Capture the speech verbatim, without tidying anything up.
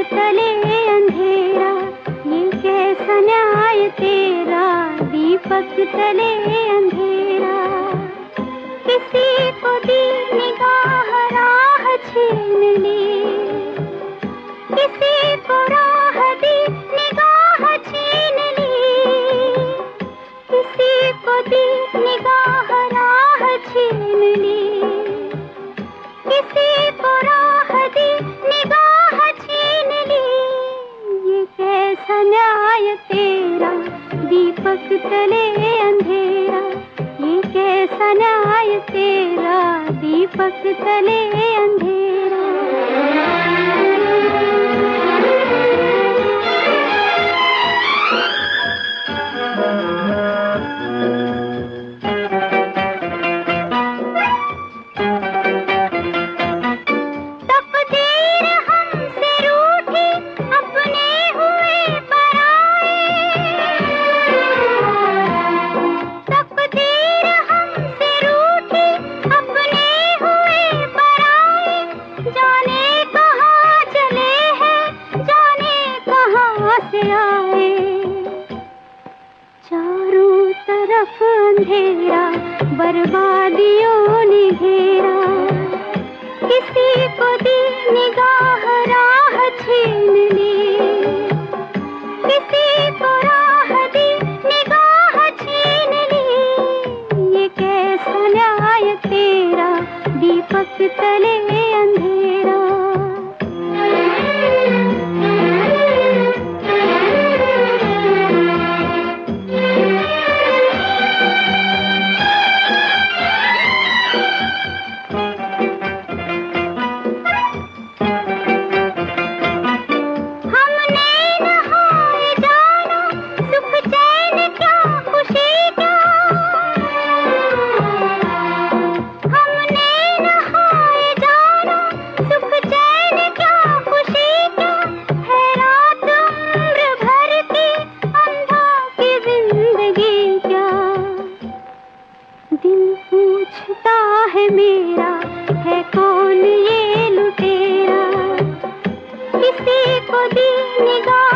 तले अंधेरा, ये कैसा न्याय तेरा, दीपक तले अंधेरा। किसी को दी निगाह राह छीन ली, किसी को राह दी निगाह छीन ली, किसी को दी निगाह राह छीन ली, किसी को राह दी निगाह छीन ली। ये कैसा न्याय तेरा, दीपक तले अंधेरा, ये कैसा न्याय तेरा, दीपक तले अंधेरा। चारों तरफ अंधेरा बर्बादियों ने घेरा, किसी को दी निगाह राह छीन ली, किसी को राह दी निगाह छीन ली। ये कैसा न्याय तेरा, दीपक तले अंधेरा। दिल पूछता है मेरा, है कौन ये लुटेरा, किसी को दी निगाह